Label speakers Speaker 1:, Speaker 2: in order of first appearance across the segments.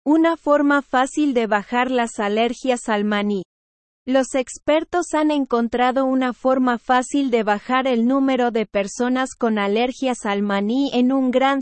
Speaker 1: Una forma fácil de bajar las alergias al maní. Los expertos han encontrado una forma fácil de bajar el número de personas con alergias al maní en un gran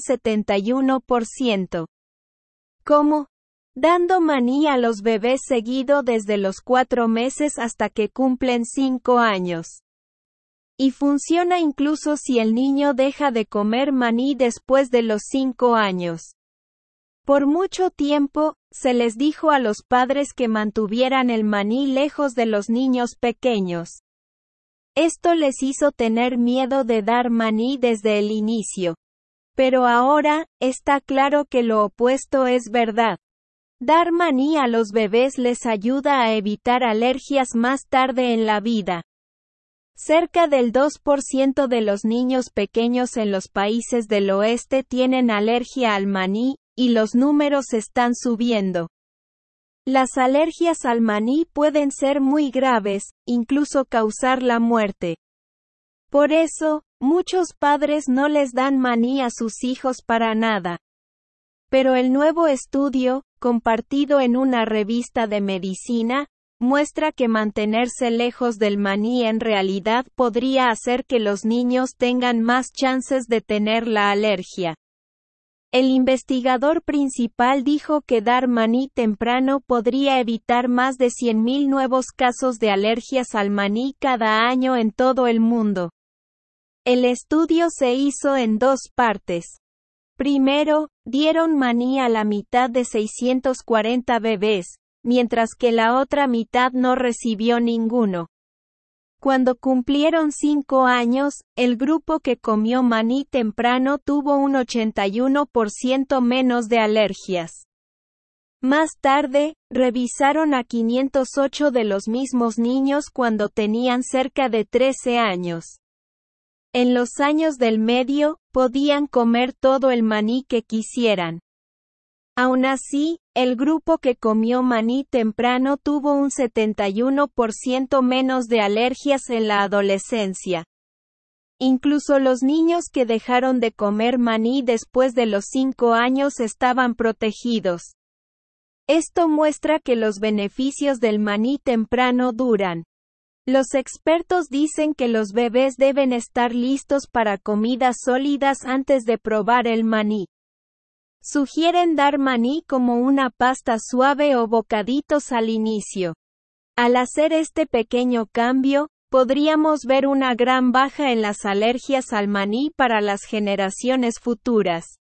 Speaker 1: 71%. ¿Cómo? Dando maní a los bebés seguido desde los 4 meses hasta que cumplen 5 años. Y funciona incluso si el niño deja de comer maní después de los 5 años. Por mucho tiempo, se les dijo a los padres que mantuvieran el maní lejos de los niños pequeños. Esto les hizo tener miedo de dar maní desde el inicio. Pero ahora, está claro que lo opuesto es verdad. Dar maní a los bebés les ayuda a evitar alergias más tarde en la vida. Cerca del 2% de los niños pequeños en los países del oeste tienen alergia al maní, y los números están subiendo. Las alergias al maní pueden ser muy graves, incluso causar la muerte. Por eso, muchos padres no les dan maní a sus hijos para nada. Pero el nuevo estudio, compartido en una revista de medicina, muestra que mantenerse lejos del maní en realidad podría hacer que los niños tengan más chances de tener la alergia. El investigador principal dijo que dar maní temprano podría evitar más de 100.000 nuevos casos de alergias al maní cada año en todo el mundo. El estudio se hizo en 2 partes. Primero, dieron maní a la mitad de 640 bebés, mientras que la otra mitad no recibió ninguno. Cuando cumplieron 5 años, el grupo que comió maní temprano tuvo un 81% menos de alergias. Más tarde, revisaron a 508 de los mismos niños cuando tenían cerca de 13 años. En los años del medio, podían comer todo el maní que quisieran. Aún así, el grupo que comió maní temprano tuvo un 71% menos de alergias en la adolescencia. Incluso los niños que dejaron de comer maní después de los 5 años estaban protegidos. Esto muestra que los beneficios del maní temprano duran. Los expertos dicen que los bebés deben estar listos para comidas sólidas antes de probar el maní. Sugieren dar maní como una pasta suave o bocaditos al inicio. Al hacer este pequeño cambio, podríamos ver una gran baja en las alergias al maní para las generaciones futuras.